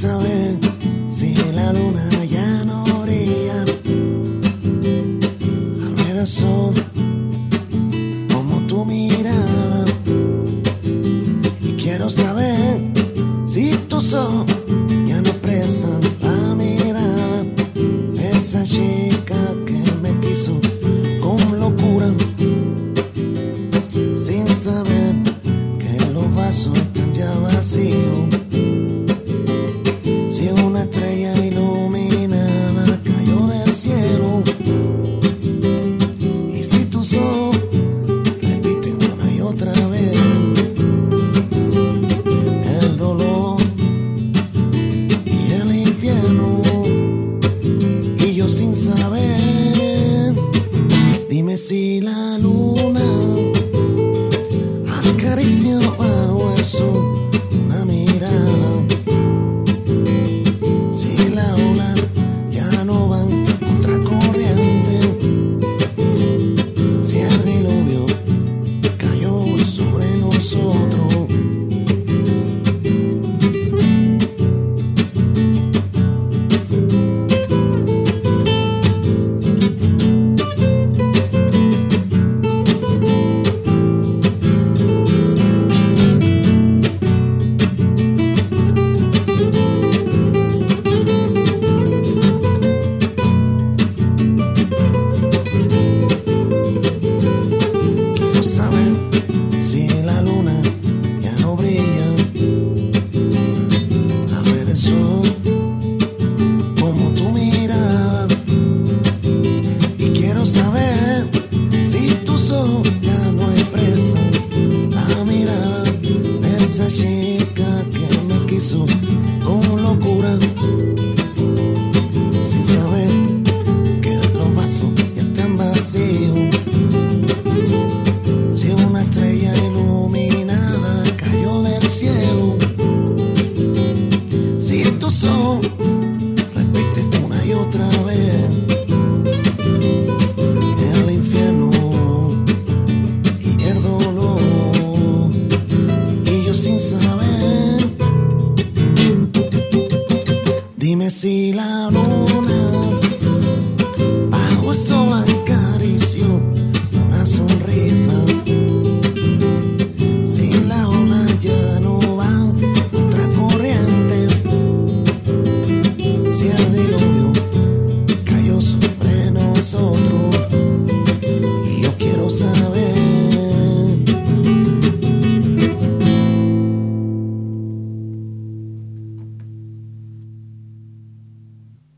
saber si la luna ya no brilla al ver el sol como tu mirada, y quiero saber si tus ojos ya no expresan la mirada de esa chica que me quiso con locura, sin saber que los vasos están ya vacíos. Si una estrella iluminada cayó del cielo, y si tus ojos repiten una y otra vez el dolor y el infierno, y yo sin saber, dime si la luna acaricia bajo el sol una mirada, si la ola ya no van contra corriente, si el diluvio cayó sobre nosotros. Quiero saber si la luna ya no brilla al ver el sol como tu mirada, y quiero saber si tus ojos ya no expresan la mirada de esa chica que me quiso con locura, sin saber que los vasos ya están vacíos. Si una estrella iluminada cayó del cielo, si tus ojos repiten una y otra vez el infierno y el dolor, y yo sin saber, dime si la luna bajo el sol acarició una sonrisa, si la ola ya no va contra corriente, si el diluvio cayó sobre nosotros.